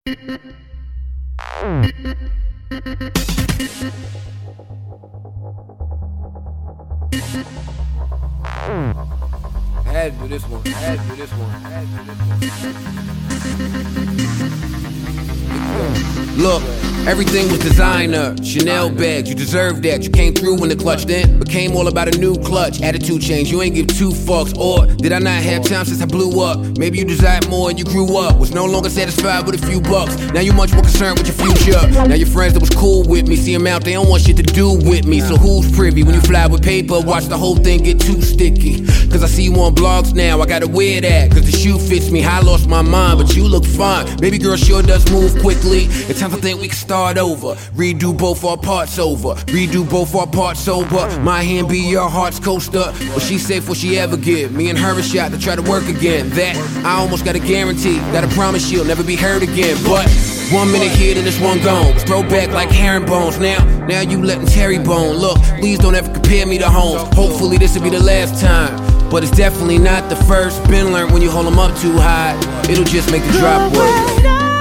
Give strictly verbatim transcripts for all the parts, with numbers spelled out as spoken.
I had to do this one. I had to do this one. I had to do this one. Look, everything was designer, Chanel bags, you deserve that. You came through when the clutch then became all about a new clutch. Attitude change, you ain't give two fucks. Or did I not have time since I blew up? Maybe you desired more and you grew up, was no longer satisfied with a few bucks. Now you much more concerned with your future. Now your friends that was cool with me, see them out, they don't want shit to do with me. So who's privy when you fly with paper? Watch the whole thing get too sticky. Cause I see you on blogs now, I gotta wear that cause the shoe fits me. I lost my mind, but you look fine. Baby girl sure does move quickly. It's time to think we can start over. Redo both our parts over. Redo both our parts sober. My hand be your heart's coaster. But she safe what she ever give. Me and her a shot to try to work again. That I almost got a guarantee. Gotta promise she'll never be hurt again. But one minute here, then this one gone. Throw back like herringbones. Now, now you letting Terry bone. Look, please don't ever compare me to Holmes. Hopefully this will be the last time. But it's definitely not the first. Been learned when you hold them up too high, it'll just make the drop worse.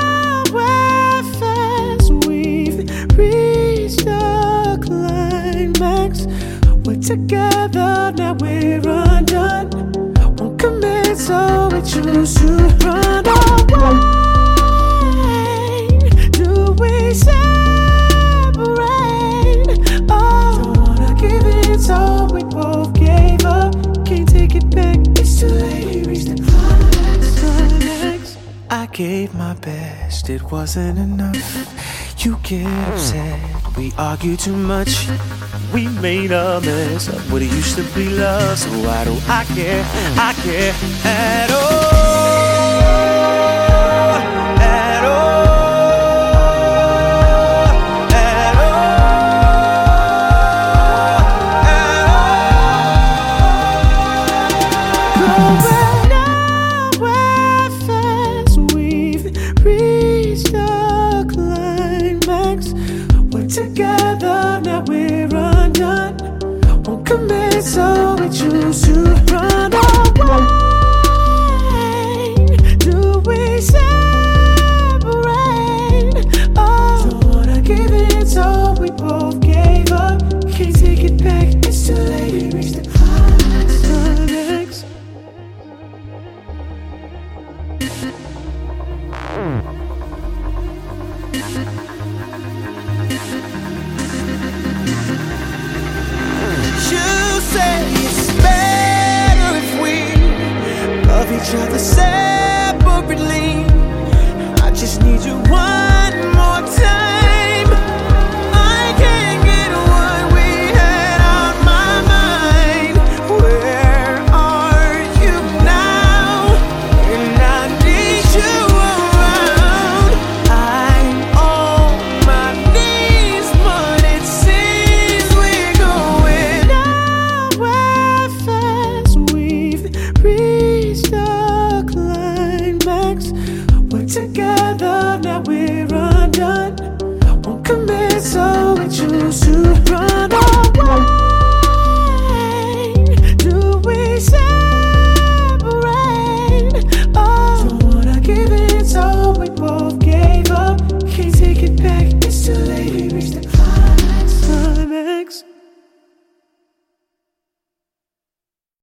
Reached the climax. We're together, now we're undone. Won't commit, so we choose to run away. Do we separate? Oh, don't wanna give it, so we both gave up. Can't take it back, it's too late. We reached the climax. I gave my best, it wasn't enough. You get upset, we argue too much. We made a mess of what it used to be love. So why do I care, I care at all, at all, at all, at all. Going nowhere fast, we've reached the we're together, now we're undone. Won't commit, so we choose to run away. Do we separate? Oh, don't wanna give it, so we both gave up. Can't take it back, it's too late. We reached the climax. Each other separately. I just need you one.